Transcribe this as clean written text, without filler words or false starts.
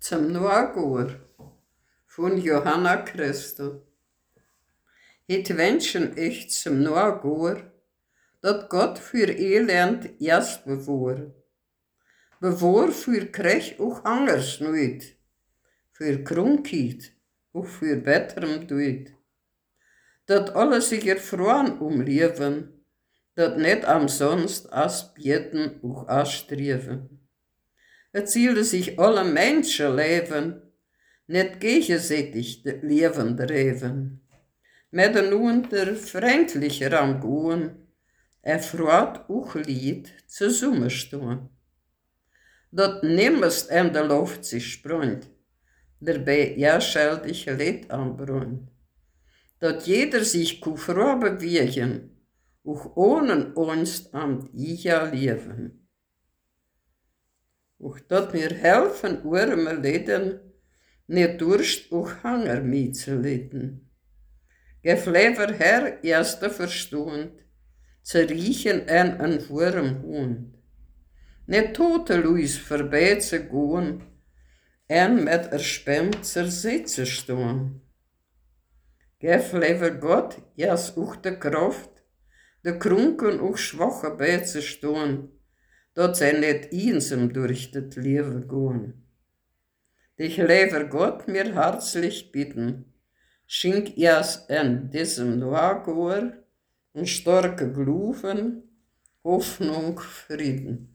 Zum Noagur von Johanna Christel. Het wenschen ich zum Noagur, dat Gott für Elend erst bewoor. Bewoor für Krech auch anders nooit, für Krankheit auch für betterem Dood. Dat alle sich erfreuen Leben, dat net amsonst as beten auch as streven. Het zielde sich alle Menschen leben, net gegenseitig de Leben dreven. Met een unter freundlicher am Goen, freut auch Lied zusammenstehen. Dat nimmest in der Luft sich sprunt, dabei erscheldig Lied anbrunt. Dat jeder sich kufra bewegen, auch ohne Angst am ihr Leben. Auch dat mir helfen, arme Leden, nicht Durst auch Hunger mitzulitten. Gef lieber Herr erste Verstund, zu riechen en een warm Hund. Nicht toteloos vorbei zu gehen, en mit erspämt zur Sitze stehen. Gef lieber Gott erst auch de Kraft, de Krunken auch Schwache beizustehen, dat zij nicht einsam durch das Leben gehen. Dich lieber Gott mir herzlich bitten, schenk erst in diesem Noagur ein starke Glauben, Hoffnung, Frieden.